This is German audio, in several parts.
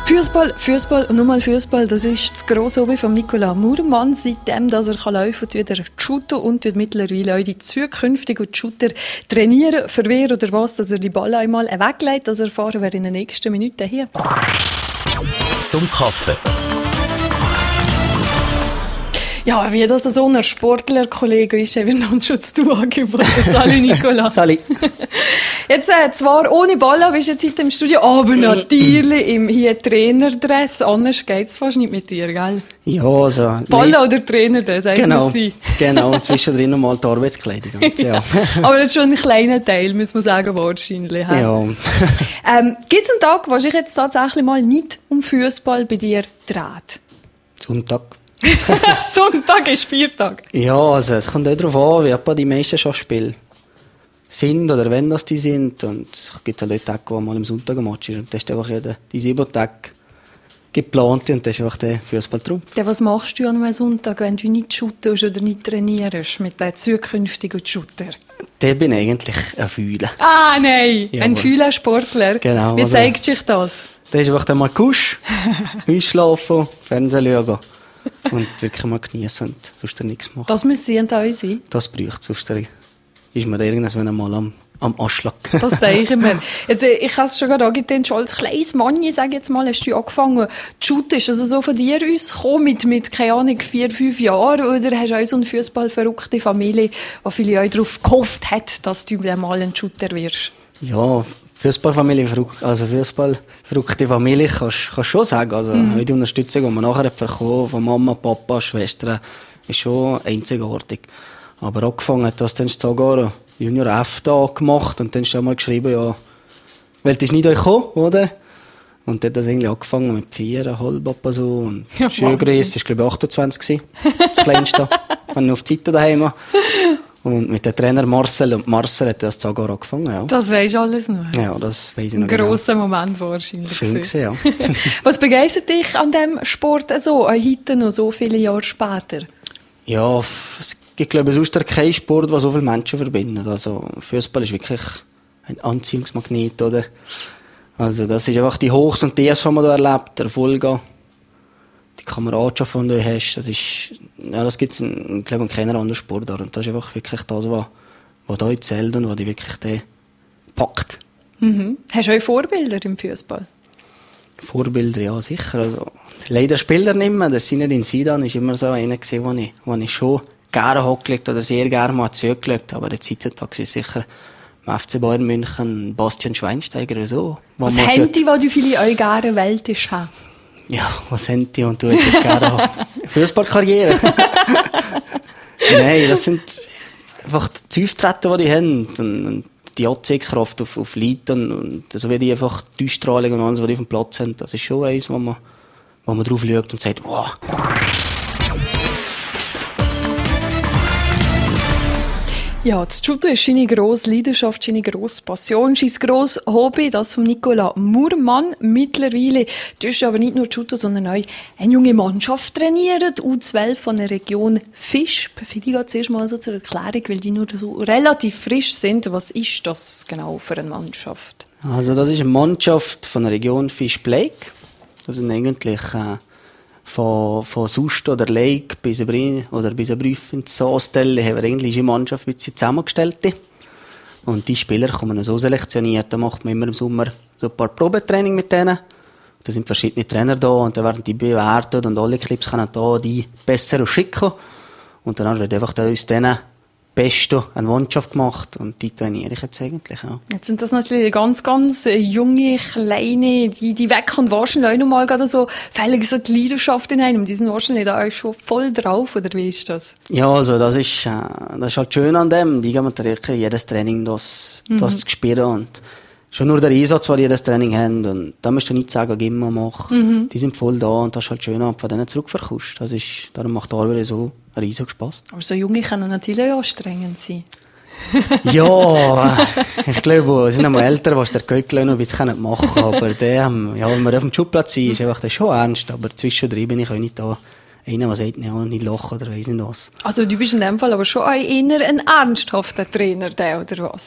Fußball und nochmal Fußball, das ist das grosse Hobby von Nicolas Murmann. Seitdem, dass er laufen kann, tut er shooten und tut mittlerweile auch die zukünftigen Shooter trainieren. Für wer oder was, dass er die Ball einmal weglegt, das erfahren wir in den nächsten Minuten hier. Zum Kaffee. Ja, wie das so ein Sportlerkollege ist, haben wir uns schon zu tun angeboten. Salut Nicolas. Salut. Jetzt zwar ohne Ball, bist du jetzt heute im Studio, aber natürlich im hier Trainerdress. Anders geht es fast nicht mit dir, gell? Ja, also... Ball oder Trainerdress, genau, genau, zwischendrin nochmal die Arbeitskleidung. Und, ja. Aber das ist schon ein kleiner Teil, muss man sagen, wahrscheinlich. Ja. Gibt es einen Tag, wo sich jetzt tatsächlich mal nicht um Fußball bei dir dreht? Sonntag. Sonntag ist Viertag. Ja, also es kommt auch darauf an, wie etwa die Meisterschaftsspiele sind oder wenn das die sind. Und es gibt ja Leute, die mal am Sonntag ein Match ist. Und das ist einfach die 7 Tage geplant und das ist einfach der Fußballtraum. Ja, was machst du an einem Sonntag, wenn du nicht shootest oder nicht trainierst mit den zukünftigen Shooter? Der bin eigentlich ein Fühler. Ah, nein! Ja, ein Fühler-Sportler. Genau. Wie zeigt sich das? Der ist einfach dann mal Kusch, einschlafen, Fernsehen schauen. Und wirklich mal genießen und sonst nichts machen. Das müssen Sie und euch sein? Das braucht es, sonst ist man irgendwann mal am Anschlag. Das denke ich mir. Jetzt, ich habe es schon gerade angetan, schon als kleines Mann, sage jetzt mal, hast du angefangen zu shooten. Ist das so von dir aus gekommen, mit keine Ahnung, 4-5 Jahren? Oder hast du auch so eine fußballverrückte Familie, die vielleicht auch darauf gehofft hat, dass du dann mal ein Shooter wirst? Ja, Fußballfamilie, also Fußballverrückte Familie, kannst du schon sagen. Also, die Unterstützung, die man nachher bekommen von Mama, Papa, Schwestern, ist schon einzigartig. Aber angefangen hat das dann sogar Junior F da gemacht und dann hast du mal geschrieben, ja, wollt ihr nicht euch kommen, oder? Und dann hat das eigentlich angefangen mit 4,5 etwa so. Und ja, Schulgrösse war, glaube ich, 28 gewesen, das Kleinste. Wenn ich auf die Seite daheim. Und mit dem Trainer Marcel, und Marcel hat das sogar angefangen, ja. Das weisst du alles noch? Ja, das weiss ich noch. Ein grosser Moment wahrscheinlich. Schön gewesen, ja. Was begeistert dich an diesem Sport so, heute noch, so viele Jahre später? Ja, es gibt, glaube ich, sonst keinen Sport, der so viele Menschen verbindet. Also, Fußball ist wirklich ein Anziehungsmagnet, oder? Also, das ist einfach die Hochs und Tiefs, die man da erlebt, der Erfolg, die Kameradschaft, die du hast, das gibt es, glaube ich, in keiner anderen Sportart. Und das ist einfach wirklich das, was da zählt und was dich wirklich packt. Mhm. Hast du auch Vorbilder im Fußball? Vorbilder, ja, sicher. Also, leider Spieler nicht mehr. Der Zinedine Zidane war immer so einer gewesen, wo ich schon gerne hochgelegt oder sehr gerne mal zugelegt. Aber jetzt heutzutage ist sicher im FC Bayern München Bastian Schweinsteiger oder so. Was haben die, was du vielleicht auch gerne wähltest haben? Ja, was haben die und du hättest gerne haben? Fußballkarriere. Nein, das sind einfach die Auftreten, die haben. Und die Anziehungskraft auf Leute und so wie die einfach die Ausstrahlung und alles, was die auf dem Platz haben, das ist schon eins, wo man drauf schaut und sagt, wow. Ja, das Judo ist seine grosse Leidenschaft, seine grosse Passion, sein grosses Hobby, das von Nicolas Murmann. Mittlerweile tust du aber nicht nur Judo, sondern auch eine junge Mannschaft trainieren, die U12 von der Region Fisch. Vielleicht geht es erst mal so zur Erklärung, weil die nur so relativ frisch sind. Was ist das genau für eine Mannschaft? Also das ist eine Mannschaft von der Region Fisch-Bleik. Das sind eigentlich von Sust oder Lake bis Brüff in Saastelle haben wir eigentlich eine Mannschaft zusammengestellt. Und die Spieler kommen so selektioniert, da macht man immer im Sommer so ein paar Probetraining mit denen. Da sind verschiedene Trainer da und dann werden die bewertet und alle Clips können da die besser schicken. Und dann wird einfach aus denen Beste eine Mannschaft gemacht und die trainiere ich jetzt eigentlich auch. Jetzt sind das natürlich ganz, ganz junge, kleine, die wecken wahrscheinlich auch noch mal gerade so völlig so die Leidenschaft in einem. Die sind wahrscheinlich da auch schon voll drauf, oder wie ist das? Ja, also das ist halt schön an dem. Die gehen natürlich jedes Training das zu spüren und schon nur der Einsatz, den die jedes Training haben. Und da musst du nicht sagen, gib mal, mach. Die sind voll da und das ist halt schön, und von denen zurückverkaufst. Darum macht die Arbeit so einen riesigen Spass. Aber so Junge können natürlich auch anstrengend sein. Ja, ich glaube, es sind einmal älter, was der Göckler noch ein bisschen machen kann. Aber wenn wir auf dem Schulplatz sind, ist einfach das schon ernst. Aber zwischendrin bin ich auch nicht da. Einer, der sagt, ja, nicht lachen oder weiss nicht was. Also du bist in dem Fall aber schon eher ein ernsthafter Trainer, oder was?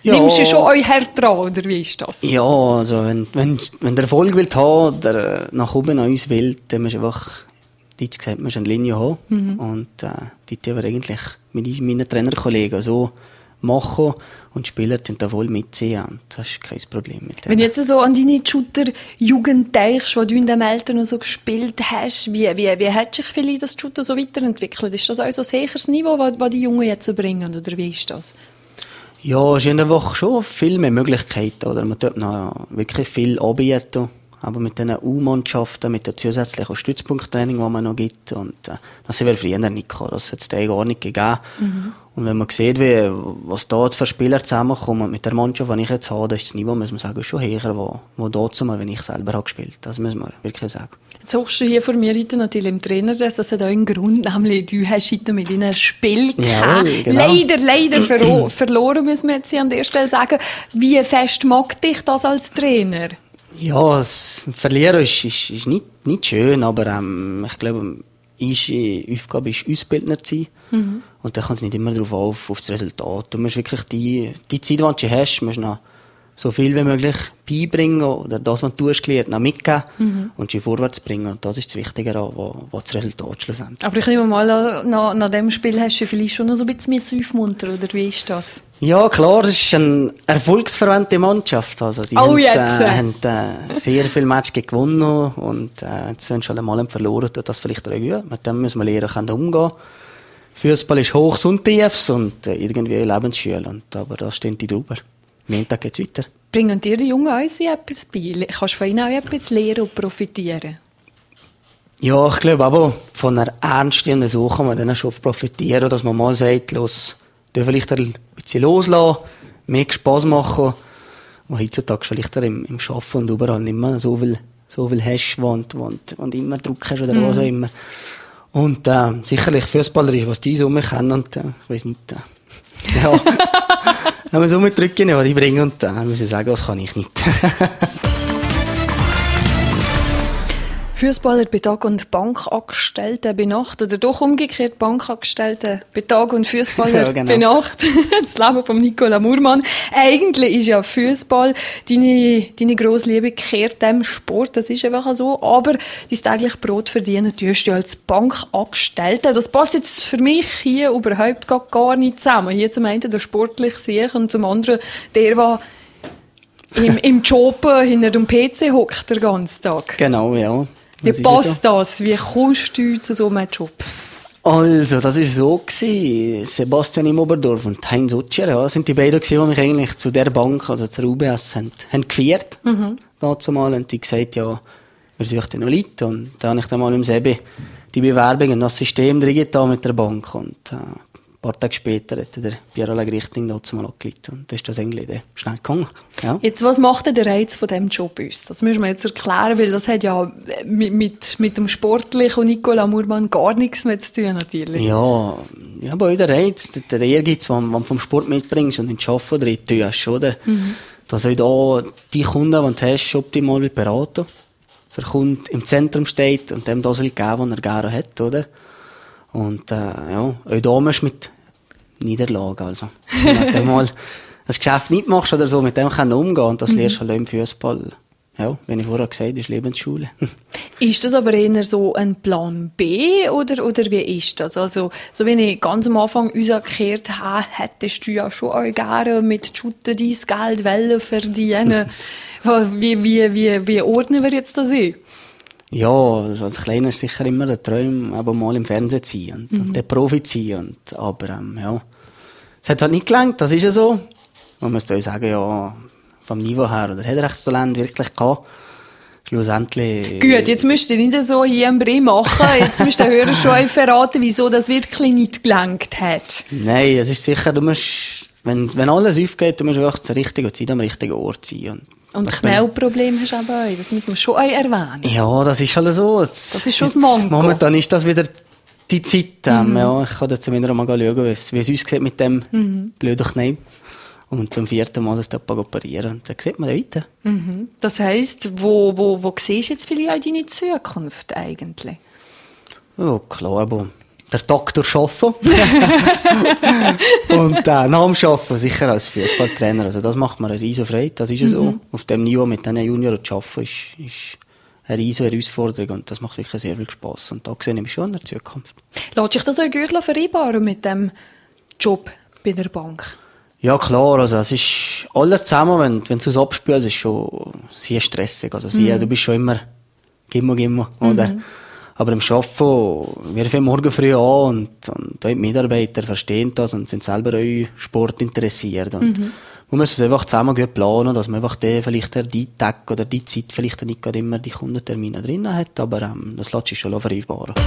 Ja. Nimmst du schon euch hart dran, oder wie ist das? Ja, also wenn der Erfolg will haben, der nach oben an uns will, dann musst du einfach, Deutsch gesagt, musst eine Linie haben. Und die wir eigentlich mit meinen Trainerkollegen so machen und die Spieler dann da voll mitziehen. Und das ist kein Problem mit dem. Wenn du jetzt so an deine Shooter-Jugend denkst, die du in dem Alter noch so gespielt hast, wie hat sich vielleicht das Shooter so weiterentwickelt? Ist das auch so ein sicheres Niveau, was die Jungen jetzt so bringen, oder wie ist das? Ja, es ist in der Woche schon viel mehr Möglichkeiten, oder? Man tut noch wirklich viel anbieten. Aber mit den U-Mannschaften, mit den zusätzlichen Stützpunkttraining, die man noch gibt, und das sind wir früher nicht gehabt. Das hat es da gar nicht gegeben. Und wenn man sieht, was da jetzt für Spieler zusammenkommen mit der Mannschaft, die ich jetzt habe, das ist das Niveau, muss man sagen, schon höher, wo da zumal, wenn ich selber habe gespielt. Das muss man wirklich sagen. Jetzt hochst du hier vor mir heute natürlich im Trainer, das hat auch einen Grund, nämlich du hast heute mit ihnen ein Spiel gehabt. Genau. Leider verloren, muss man jetzt an der Stelle sagen. Wie fest mag dich das als Trainer? Ja, das Verlieren ist nicht schön, aber ich glaube, unsere Aufgabe ist, Ausbildner zu sein. Und da kommt es nicht immer darauf auf das Resultat. Du musst wirklich die Zeit, die du hast, musst noch so viel wie möglich beibringen oder das, was du gelernt hast, noch mitgeben und sie vorwärts bringen. Und das ist das Wichtige, was das Resultat schlussendlich. Aber ich nehme mal, nach dem Spiel hast du vielleicht schon noch so ein bisschen aufmuntern, oder wie ist das? Ja, klar, es ist eine erfolgsverwandte Mannschaft. Also, die haben sehr viele Matches gewonnen und jetzt haben sie schon einmal verloren. Das vielleicht auch gut. Mit dem müssen wir lernen, umgehen. Fußball ist Hochs und Tiefs und irgendwie Lebensschule. Aber da stehen die drüber. Am Montag geht es weiter. Bringen dir die Jungen uns etwas bei? Kannst du von ihnen auch etwas lernen und profitieren? Ja, ich glaube aber von einer ernsten so kann man dann schon profitieren, dass man mal sagt, los, vielleicht ein bisschen loslassen, mehr Spass machen, wo heutzutage vielleicht im Arbeiten und überall nicht mehr so viel hast, und immer Druck hast oder was auch immer. Und sicherlich fußballerisch, was die so kennen, und ich weiss nicht, ja, wenn wir so mitdrücken, was die bringen, und dann muss ich sagen, das kann ich nicht. Fußballer bei Tag und Bankangestellte bei Nacht, oder doch umgekehrt, Bankangestellte bei Tag und Fußballer ja, genau. bei Nacht. Das Leben von Nicola Murmann. Eigentlich ist ja Fußball deine grosse Liebe, kehrt dem Sport, das ist einfach so. Aber dein täglich Brot verdienen tust du als Bankangestellte. Das passt jetzt für mich hier überhaupt gar nicht zusammen. Hier zum einen der sportliche Sieg und zum anderen der im Job hinter dem PC hockt den ganzen Tag. Genau, ja. Wie passt das? Wie kommst du zu so einem Job? Also, das war so gewesen. Sebastian im Oberdorf und Heinz Utscher, ja, sind die beiden gewesen, die mich eigentlich zu der Bank, also zur UBS, haben geführt. Dazu mal, und die gesagt, ja, wir suchen noch Leute. Und da habe ich dann mal im Sebi die Bewerbung und das System drin mit der Bank. Und, ein paar Tage später hat der Piero Allegrichting dazu mal angeleitet. Und das ist das eigentlich schnell gegangen. Ja. Jetzt, was macht denn der Reiz von diesem Job uns? Das müssen wir jetzt erklären, weil das hat ja mit dem Sportlichen Nicola Murmann gar nichts mehr zu tun, natürlich. Ja, aber auch der Reiz, der Ehrgeiz, den du vom Sport mitbringst und in den Arbeiten drin tust, oder? Dass auch da die Kunden, die du hast, optimal beraten. Dass der Kunde im Zentrum steht und dem das will geben, was er gerne hat, oder? Und, ja, auch da musst du mit Niederlage, also. Wenn du mal das Geschäft nicht machst oder so, mit dem kann du umgehen, und das lernst du halt auch im Fußball. Ja, wie ich vorher gesagt habe, ist Lebensschule. Ist das aber eher so ein Plan B, oder wie ist das? Also, so wie ich ganz am Anfang rausgekehrt habe, hättest du ja schon auch gerne mit Shooter dein Geld verdienen. Wie ordnen wir jetzt das ein? Ja, also als Kleiner ist sicher immer der Traum, aber mal im Fernsehen zu sein und der Profi zu sein. Aber ja, es hat halt nicht gelangt, das ist ja so. Man muss da sagen, ja, vom Niveau her, oder hat er echt das Talent wirklich gehabt? Schlussendlich... Gut, jetzt müsst ihr nicht so hier im Brie machen. Jetzt müsst ihr hören schon verraten, wieso das wirklich nicht gelangt hat. Nein, es ist sicher, du musst, wenn alles aufgeht, du musst einfach zur richtigen Zeit am richtigen Ort sein. Und Knellproblem hast du aber auch, das muss man schon auch erwähnen. Ja, das ist halt so. Das ist schon das Manko. Momentan ist das wieder die Zeit. Ja, ich kann jetzt wieder mal schauen, wie es uns sieht mit dem blöden Knie. Und zum 4. Mal das Tapa operieren. Und dann sieht man weiter. Das heisst, wo siehst du jetzt vielleicht auch deine Zukunft eigentlich? Ja, klar, aber der Doktor arbeiten. Und nach dem Arbeiten sicher als Fußballtrainer. Also das macht mir eine riesen Freude, das ist ja so. Auf dem Niveau mit diesen Junioren zu arbeiten, ist eine riesige Herausforderung und das macht wirklich sehr viel Spass. Und da sehe ich mich schon in der Zukunft. Lässt sich das auch gut vereinbaren mit dem Job bei der Bank? Ja, klar, also es ist alles zusammen, wenn du es abspielst, ist schon sehr stressig. Also du bist schon immer Gimmo, oder? Aber im Arbeiten, wir fangen morgen früh an und die Mitarbeiter verstehen das und sind selber auch Sport interessiert. Und man muss es einfach zusammen gut planen, dass man einfach vielleicht die Tag oder die Zeit vielleicht nicht gerade immer die Kundentermine drin hat, aber das lässt sich schon vereinbaren.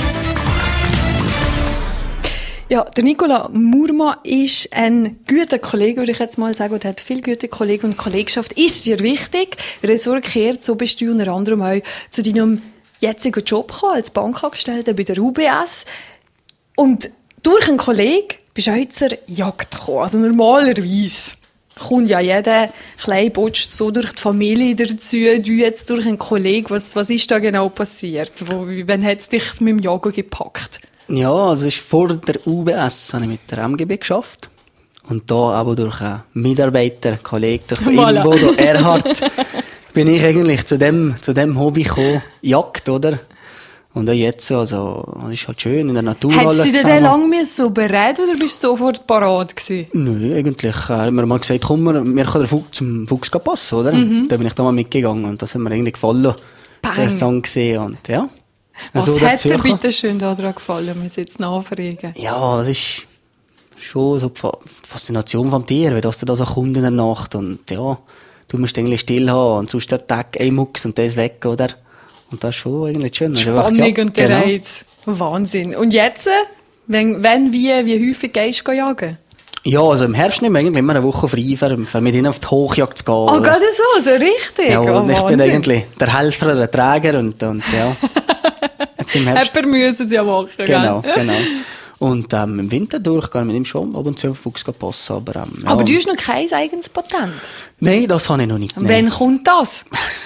Ja, der Nicola Murmann ist ein guter Kollege, würde ich jetzt mal sagen, und hat viele gute Kollegen und Kollegschaft. Ist dir wichtig? Ressort kehrt, so bist du unter anderem auch zu deinem jetzigen Job gekommen, als Bankangestellter bei der UBS. Und durch einen Kollegen bist du auch zur Jagd gekommen. Also normalerweise kommt ja jeder kleine Botsch so durch die Familie dazu, du jetzt durch einen Kollegen. Was ist da genau passiert? Wann hat es dich mit dem Jagen gepackt? Ja, also vor der UBS habe ich mit der MGB geschafft. Und da aber durch einen Mitarbeiter, Kollegen, durch den Bodo Erhard, bin ich eigentlich zu dem Hobby gekommen, Jagd, oder? Und auch jetzt, also, das ist halt schön, in der Natur alles zusammen. Hättest du dir lange so bereit oder bist du sofort parat gewesen? Nö, eigentlich, hat mir mal gesagt, komm, mir kann der zum Fuchs passen, oder? Da bin ich da mal mitgegangen und das hat mir eigentlich gefallen. Bang. Der Song gesehen und, ja. Was also, hat dir bitte schön daran gefallen, wenn wir jetzt nachfragen? Ja, das ist schon so die Faszination vom Tier, weil das da so kommt in der Nacht und, ja, du musst eigentlich still haben und sonst der Tag ein Mucks und der ist weg, oder? Und das ist schon eigentlich schön. Spannung und der Reiz. Wahnsinn. Und jetzt, wie häufig gehst du jagen? Ja, also im Herbst nehmen wir eigentlich immer eine Woche frei, für mit ihnen auf die Hochjagd zu gehen. Oh, gerade so richtig? Ja, und ich bin Wahnsinn. eigentlich der Helfer oder der Träger und ja. Jetzt im Herbst. Jemand müssen sie ja machen, Genau. Und im Winter durch kann ich mit ihm schon ab und zu auf den Fuchs passen. Aber, ja. Aber du hast noch kein eigenes Patent? Nein, das habe ich noch nicht. Und wann kommt das?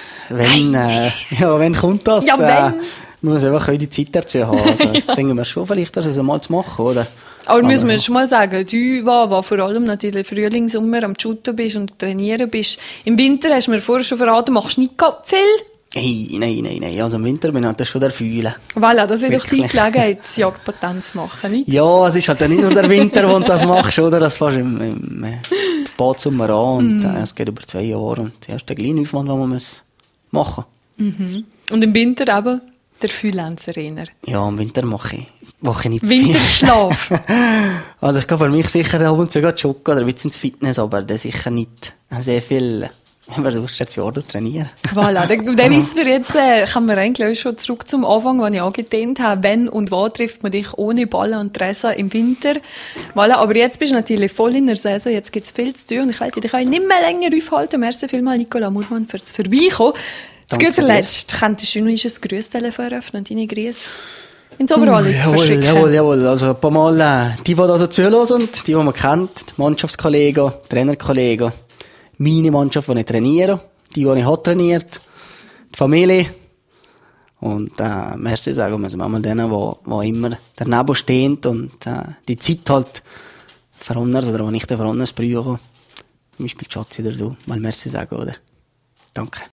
Wann kommt das? Ja, wenn? Man muss einfach die Zeit dazu haben. Also, das denken wir schon vielleicht, das mal zu machen, oder? Aber müssen wir schon mal sagen, du, war vor allem natürlich Frühling, Sommer am Shooten bist und trainieren bist. Im Winter hast du mir vorher schon verraten, machst du nicht viel? Nein. Also im Winter bin ich halt schon der Fühlen. Voilà, das wäre doch die Gelegenheit, das Jagdpatent zu machen, nicht? Ja, es ist halt nicht nur der Winter, wo du das machst, oder? Das fährst im Spatsommer an und es geht über 2 Jahre und das ist der kleine Aufwand, den man machen muss. Und im Winter eben der Freelancer-Trainer. Ja, im Winter mache ich nicht Winterschlaf. Also ich kann für mich sicher ab und zu joggen oder ein bisschen ins Fitness, aber das sicher nicht sehr viel. Wir sonst jetzt Jahr trainieren. Voilà, dann wissen wir jetzt, kommen wir eigentlich schon zurück zum Anfang, wenn ich angedehnt habe, wenn und wo trifft man dich ohne Ball und Dressa im Winter. Voilà, aber jetzt bist du natürlich voll in der Saison, jetzt gibt es viel zu tun und ich halte dich auch nicht mehr länger aufhalten. Merci vielmals, Nicola Murmann, fürs Vorbeikommen. Zu guter Letzt, könntest du noch ein Grüßtelefon eröffnen und deine Grüße ins Oberallis verschicken? Jawohl. Also ein paar Mal, die also zuhören und die man kennt, die Mannschaftskollegen, Trainerkollegen, meine Mannschaft, die ich trainiere, die ich habe trainiert, die Familie. Und merci sagen müssen wir mal denen, die immer daneben stehen und die Zeit halt verhundern, oder wenn ich den verhundern brauche, zum Beispiel Schatzi oder so, mal merci sagen, oder? Danke.